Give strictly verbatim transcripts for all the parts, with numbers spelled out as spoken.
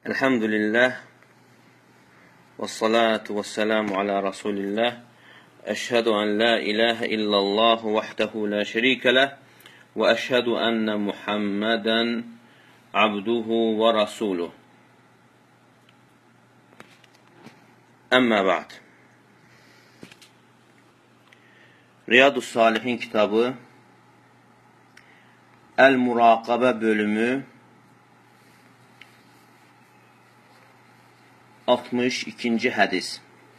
Elhamdülillah və salatu və selamu ala Rasulillah. Əşhədu ən la ilahə illallah vəhdəhu la şərikə ləh və əşhədu ənə Muhammədən abduhu və rasuluh. Əmmə ba'd. Riyadus Salihin kitabı Əl-Muraqabə bölümü altmış ikinci hədis.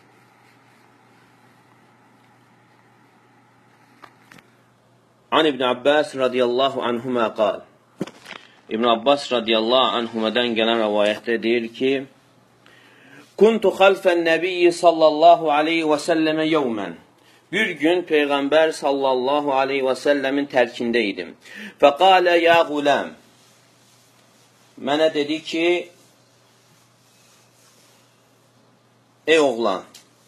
An İbn Abbas radiyallahu anhuma qal. İbn Abbas radiyallahu anhumadan gələn rəvayətdə deyir ki, Kuntu xalfən nəbiyyi sallallahu aleyhi və səlləmə yevmən. Bir gün Peyğəmbər sallallahu aleyhi və səlləmin tərkində idim. Fəqalə ya qulam. Mənə dedi ki, ey oğlan.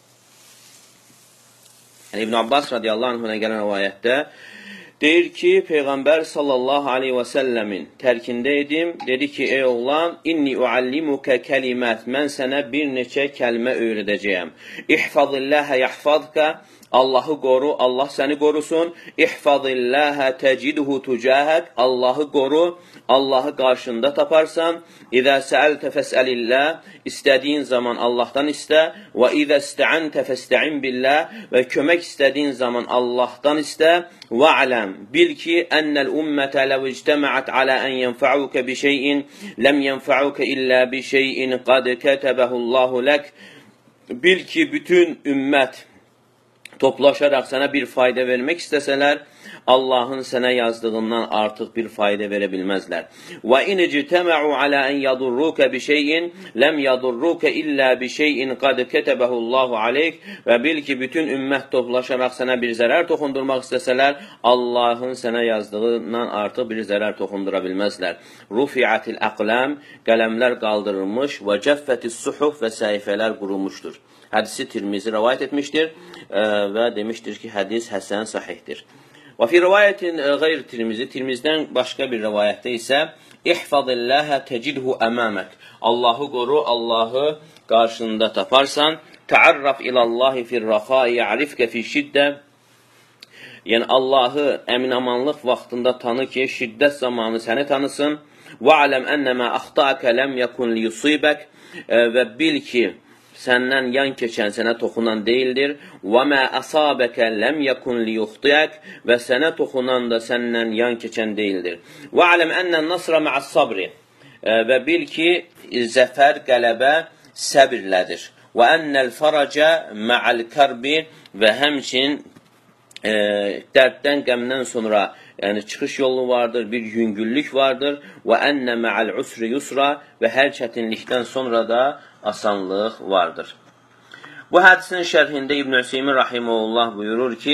Yəni, İbn Abbas radiyallahu anhuna gələn rəvayətdə deyir ki, Peyğəmbər sallallahu aleyhi və səlləmin tərkində idim. Dedi ki, ey oğlan, inni uallimukə kəlimət. Mən sənə bir neçə kəlmə öyrədəcəyəm. İhfazilləhə yahfazkə. Allahı qoru, Allah səni qorusun. İhfazilləhə təcidhu tucahək. Allahı qoru, Allahı qarşında taparsan. İzə səəltə fəsəlilləh. İstədiyin zaman Allahdan istə. Və izə istəəntə fəstəin billəh. Və kömək istədiyin zaman Allahdan istə. Və aləm, bil ki, ənəl ümmətə ləv ictəməət alə ən yənfəukə bi şeyin, ləm yənfəukə illə bi şeyin qad kətəbəhullahu lək. Bil ki, bütün ümmət toplaşaraq sənə bir fayda vermək istəsələr, Allahın sənə yazdığından artıq bir fayda verə bilməzlər. Və in ictəməu alə ən yadurrukə bi şeyin, ləm yadurrukə illə bi şeyin qad kətəbəhullahu aleyk. Və bil ki, bütün ümmət toplaşaraq sənə bir zərər toxundurmaq istəsələr, Allahın sənə yazdığından artıq bir zərər toxundura bilməzlər. Rufiatil əqləm, qələmlər qaldırılmış və cəffətis suhuf və səhifələr qurulmuşdur. Hədisi Tirmizi rəvayət etmişdir ə, və demişdir ki, hədis həsən sahihdir. Və fi rəvayətin qeyr Tirmizi, Tirmizdən başqa bir rəvayətdə isə İhfazilləhə təcidhu əməmək. Allahı qoru, Allahı qarşında taparsan. Təarraf ilallahi firraxai ya'rifkə fi şiddə. Yəni, Allahı əminamanlıq vaxtında tanı ki, şiddət zamanı səni tanısın. Və aləm ənəmə axtaəkə ləm yəkun liyusibək. Və bil ki, səndən yan keçən sənə toxunan deyildir. Və mə əsabəkə ləm yəkun liyuxtiyək. Və sənə toxunan da səndən yan keçən deyildir. Və aləm ənən nasra mə'əs sabri. Və bil ki, zəfər, qələbə səbirlədir. Və ənəl faracə mə'əl kərbi. Və həmçin e, dərddən, qəmdən sonra yəni çıxış yolu vardır, bir yüngüllük vardır. Və ənə mə'əl usri yusra. Və hər çətinlikdən sonra da asanlıq vardır. Bu hədisin şərhində İbn Hüseymin rahimehullah buyurur ki,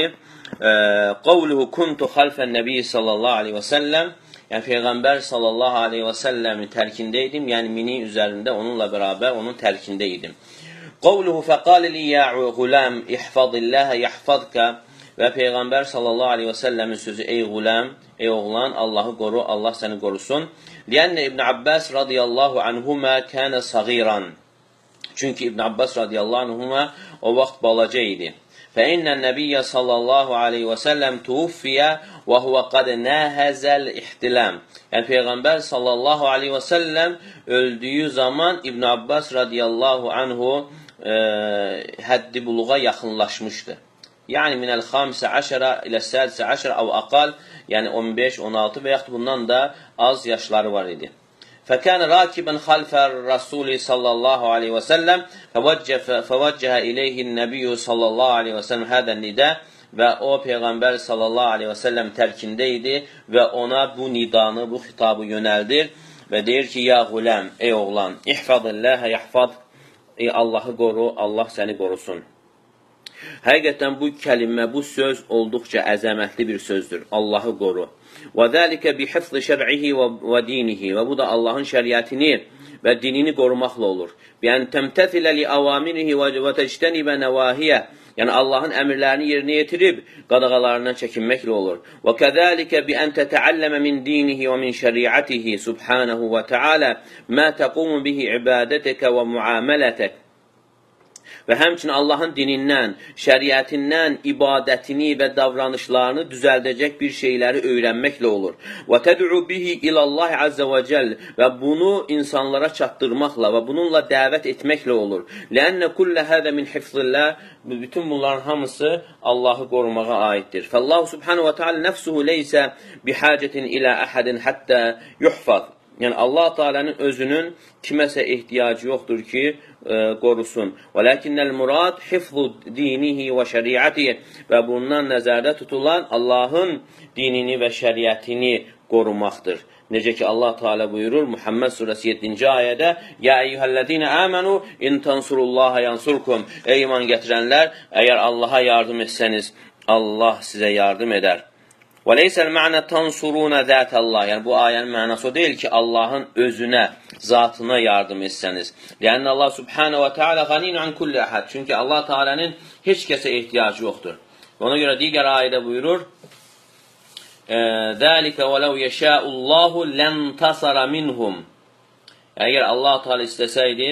qavluhu kuntu xalfən nəbiyyi sallallahu aleyhi və səlləm, yəni Peyğəmbər sallallahu aleyhi və səlləmin tərkində idim, yəni mini üzərində onunla bərabər onun tərkində idim. Qavluhu fəqalili ya qulam ihfazilləhə yahfazkə. Və Peyğəmbər sallallahu aleyhi və səlləmin sözü, ey qulam, ey oğlan, Allahı qoru, Allah səni qorusun. Liyənə İbn Abbas radiyallahu anhuma kənə sagiran. Çünki İbn Abbas radiyallahu anhuma o vaxt balaca idi. Fəinnən nəbiyyə sallallahu aleyhi və səlləm tuuffiyə və huvə qad nəhəzəl ihtiləm. Yəni, Peyğəmbər sallallahu aleyhi və səlləm öldüyü zaman İbn Abbas radiyallahu anhu e, həddi buluğa yaxınlaşmışdı. Yəni, minəl xamisə əşərə ilə sədisə əşərə əv aqal, yəni on beş on altı və yaxud bundan da az yaşları var idi. Fəkən rakibən xalfər Rasuli sallallahu aleyhi və səlləm fəvəccəhə iləyhin nəbiyyü sallallahu aleyhi və səlləm hədən nidə və o Peyğəmbər sallallahu aleyhi və səlləm tərkində idi və ona bu nidanı, bu xitabı yönəldir və deyir ki, ya qulam, ey oğlan, ihfazilləhə yahfaz, ey Allahı qoru, Allah səni qorusun. Həqiqətən bu kəlimə, bu söz olduqca əzəmətli bir sözdür. Allahı qoru. Və zəlikə bihifzi şər'ihi və dinihi. Və bu da Allahın şəriətini və dinini qorumaqla olur. Yəni, təmtəfilə li avaminihi və təctənibə nəvahiyyə. Yəni, Allahın əmirlərini yerinə yetirib, qadağalarından çəkinməklə olur. Və kəzəlikə bi ən tətəalləmə min dinihi və min şəriatihi subhanahu və teala mə təqumu bihi ibadətəkə və muamələtək. Və həmçinin Allahın dinindən, şəriətindən ibadətini və davranışlarını düzəldəcək bir şeyləri öyrənməklə olur. Və təd'u bihi ilallahi azza və cəll və bunu insanlara çatdırmaqla və bununla dəvət etməklə olur. Ləənnə kullə hədə min hifzillah, bütün bunların hamısı Allahı qorumağa aiddir. Fəllahu subhanahu və teala nəfsuhu leysə bihacətin ilə əhədin həttə yuhfaz. Yəni, Allah Teala'nın özünün kiməsə ehtiyacı yoxdur ki, e, qorusun. وَلَكِنَّ الْمُرَادْ حِفْظُ دِينِهِ وَشَرِيعَتِهِ Və bundan nəzərdə tutulan Allahın dinini və şəriətini qorumaqdır. Necə ki, Allah Teala buyurur, Muhammed surəsi yeddinci ayədə, Ya eyyuhəllədinə əmənu, in tansurullaha yansurkum. Ey iman gətirənlər, əgər Allaha yardım etsəniz, Allah sizə yardım edər. وَلَيْسَ الْمَعْنَ تَنْصُرُونَ ذَاتَ اللّٰهِ Yəni, bu ayənin mənası o deyil ki, Allahın özünə, zatına yardım etsəniz. لَأَنَّ Allah subhanahu və teala غَنِينُ عَنْ كُلِّ أَحَدٍ Çünki Allah Teala'nın heç kəsə ehtiyacı yoxdur. Ona görə digər ayədə buyurur, ذَلِكَ وَلَوْ يَشَاءُ اللّٰهُ لَنْتَصَرَ مِنْهُمْ Əgər Allah Teala istəsəydi,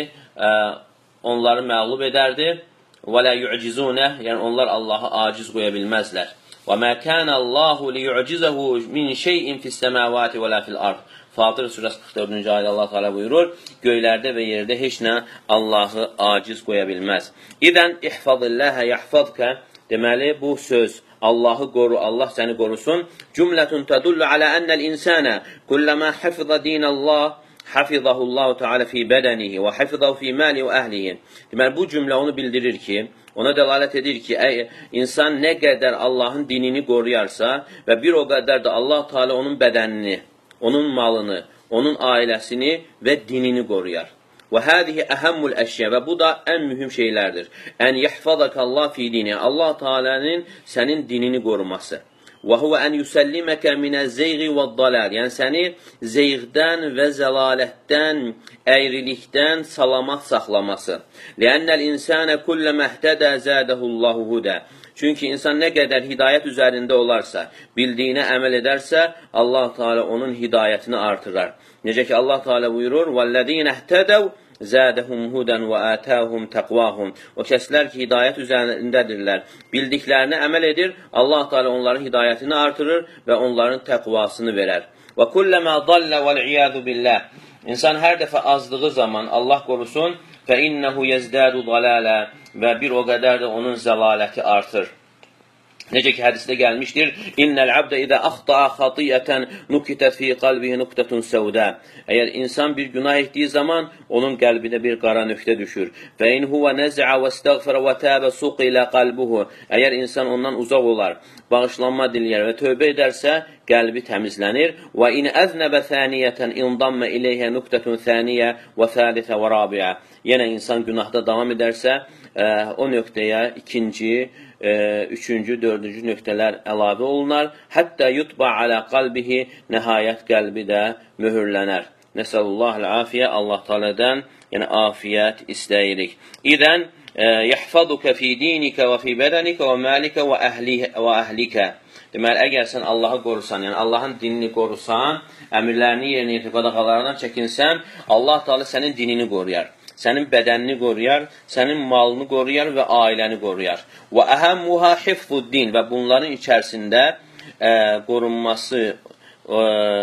onları məğlub edərdi. وَلَا يُعْجِزُونَ Yəni, onlar Allahı aciz qoya bilməzlər. وَمَا كَانَ اللّٰهُ لِيُعْجِزَهُ مِنْ شَيْءٍ فِي السَّمَاوَاتِ وَلَا فِي الْأَرْضِ Fatır surəsi qırx dördüncü ayədə Allah Teala buyurur, göylərdə və yerdə heç nə Allahı aciz qoya bilməz. İdən ihfazilləhə yahfazkə Deməli, bu söz, Allahı qoru, Allah səni qorusun. Cümlətun tədullu alə ənəl insənə kulləmə hafizə dinəllah hafizəhullahu Teala fi bədənihi və hafizəhu fi mali və əhlihi. Deməli, bu cümlə onu bildirir ki, ona dəlalət edir ki, əy, insan nə qədər Allahın dinini qoruyarsa və bir o qədər də Allah Teala onun bədənini, onun malını, onun ailəsini və dinini qoruyar. Və hədihi əhəmmül əşyə və bu da ən mühüm şeylərdir. Ən yəhfazaka Allah fi dini. Allah Teala'nın sənin dinini qoruması. Və huvə ən yüsəlliməkə minəz-zeyği və-dalal. Yəni səni zeyğdən və zəlalətdən, əyrilikdən salamat saxlaması. Ləənnəl insənə kullə məhtədə zədəhullahu hudə. Çünki insan nə qədər hidayət üzərində olarsa, bildiyinə əməl edərsə, Allah Teala onun hidayətini artırar. Necə ki, Allah Teala buyurur, وَالَّذ۪ينَ اهْتَدَوْا زَادَهُمْ هُدًا وَآتَاهُمْ تَقْوَاهُمْ O kəslər ki, hidayət üzərindədirlər, bildiklərini əməl edir, Allah Teala onların hidayətini artırır və onların təqvasını verər. وَكُلَّمَا ضَلَّ وَالْعِيَاذُ بِاللّٰهِ İnsan hər dəfə azdığı zaman, Allah qorusun, فَإِنَّهُ يَزْدَادُ ضَلَالًا Və bir o qədər də onun zəlaləti artır. Necə ki, hədisdə gəlmişdir, İnnəl abdə idə axta'a xatiyyətən nukitət fi qalbihi nuqtətun səudə. Əgər insan bir günah etdiyi zaman, onun qəlbinə bir qara nöqtə düşür. Və in huvə nəzə və istəğfərə və təbə suq ilə qalbuhu. Əgər insan ondan uzaq olar, bağışlanma diləyər və tövbə edərsə, qəlbi təmizlənir. Və in əznəbə thəniyyətən indammə iləyhə nuqtətun thəniyyə və thəlithə və rabiə. Yenə insan günahda davam edərsə, o nöqtəyə ikinci, üçüncü, dördüncü nöqtələr əlavə olunar. Hətta yutba alə qalbihi nəhayət qəlbi də mühürlənər. Nəsəlullahul afiyə Allah Teala'dan yəni afiyət istəyirik. İdən yəhfaduka fi dinika və fi bədənika və malikə və əhlikə. Deməli, əgər sən Allahı qorusan, yəni Allahın dinini qorusan, əmirlərini yerinə yetirib qadağalarından çəkinsən, Allah Teala sənin dinini qoruyar. Sənin bədənini qoruyar, sənin malını qoruyar və ailəni qoruyar. Və əhəmmuhə hifzuddin və bunların içərisində ə, qorunması ə,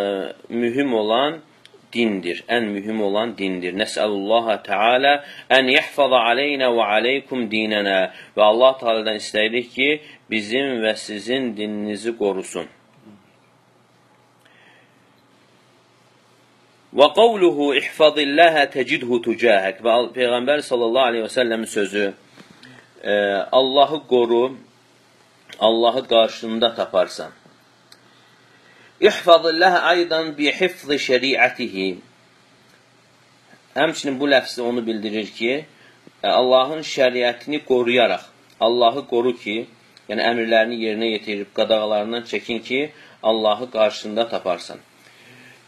mühüm olan dindir. Ən mühüm olan dindir. Nəsəlullaha Teala ən yəhfaza aleynə və aleykum dinənə və Allah Teala'dan istəyirik ki, bizim və sizin dininizi qorusun. Və qavluhu ihfazilləhə təcidhu tücəhək və Peyğəmbər sallallahu aleyhi və səlləmin sözü e, Allahı qoru, Allahı qarşında taparsan. İhfazilləhə aydan bi hifzi şəriətihi Həmçinin bu ləfsi onu bildirir ki, Allahın şəriətini qoruyaraq, Allahı qoru ki, yəni əmirlərini yerinə yetirib, qadağalarından çəkin ki, Allahı qarşında taparsan.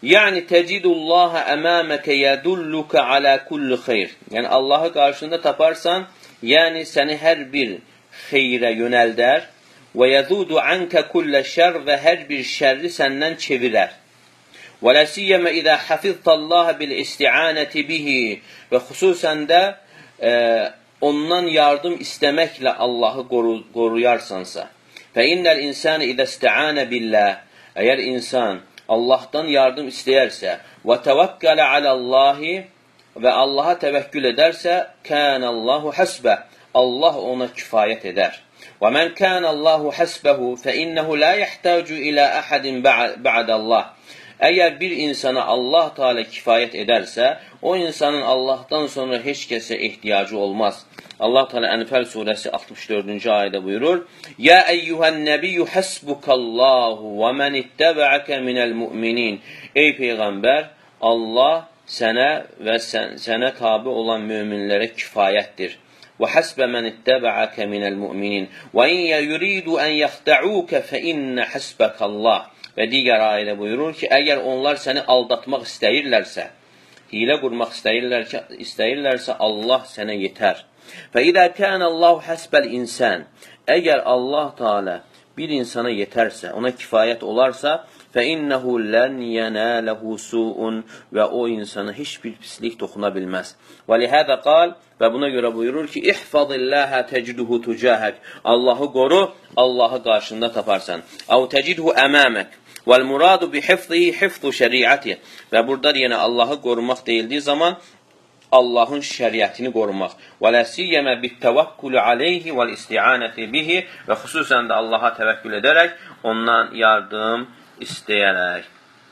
Yəni təcidullaha əmaməkə yədulluka alə kulli xeyr. Yəni Allahı qarşında taparsan, yəni səni hər bir xeyrə yönəldər və yəzudu ankə kullə şər və hər bir şərri səndən çevirər. Və ləsiyyəmə idə hafiztallaha bil isti'anəti bihi və xüsusən də e, ondan yardım istəməklə Allahı qoru, qoruyarsansa. Fə innəl insanı idə isti'anə billah. Əgər insan Allahdan yardım istəyərsə və təvəkkələ aləllahi və Allaha təvəkkül edərsə, kənəllahu həsbə. Allah ona kifayət edər. Və mən kənəllahu həsbəhu fə innəhu la yəhtəcu ilə əhədin ba'dəllah. Əgər bir insana Allah Teala kifayət edərsə, o insanın Allahdan sonra heç kəsə ehtiyacı olmaz. Allah Teala Ənfəl surəsi altmış dördüncü ayədə buyurur: "Ya eyyuhan nəbiyyü hasbukallahu və men itteba'aka minel mu'minin." Ey peyğəmbər, Allah sənə və sən, sənə tabe olan möminlərə kifayətdir. Və hasbə men itteba'aka minel mu'minin. Və in yuridu an yaxda'uka fe inne hasbakallah. Və digər ayədə buyurur ki, əgər onlar səni aldatmaq istəyirlərsə, hilə qurmaq istəyirlərsə, istəyirlərsə Allah sənə yetər. Fə idə kənəllahu həsbəl insan. Əgər Allah Teala bir insana yetərsə, ona kifayət olarsa, fə innəhu lən yənələhu su'un və o insana heç bir pislik toxuna bilməz. Və lihədə qal və buna görə buyurur ki, İhfadilləhə təciduhu tucəhək. Allahı qoru, Allahı qarşında taparsan. Əv təcidhu əməmək. Vəl-muradu bihifzihi hifzu şəriəti. Və burada yenə Allahı qorumaq deyildiyi zaman Allahın şəriətini qorumaq. Və ləsiyyəmə bittəvəkkülü aleyhi vəl-isti'anəti bihi və xüsusən də Allaha təvəkkül edərək, ondan yardım istəyərək.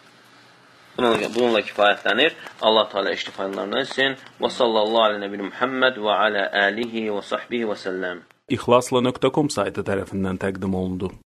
Bununla, bununla kifayətlənir. Allah Teala iştifaylarından etsin. Və sallallahu alə nəbi Muhammed və alə alihi və sahbihi və səlləm. İxlasla nöqtə com saytı tərəfindən təqdim olundu.